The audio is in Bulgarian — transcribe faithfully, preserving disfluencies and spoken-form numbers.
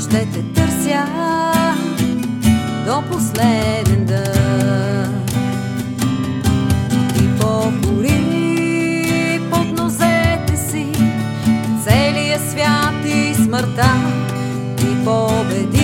ще те търся до последен дъх. Ти покори под нозете си целия свят и смъртта. Ти победи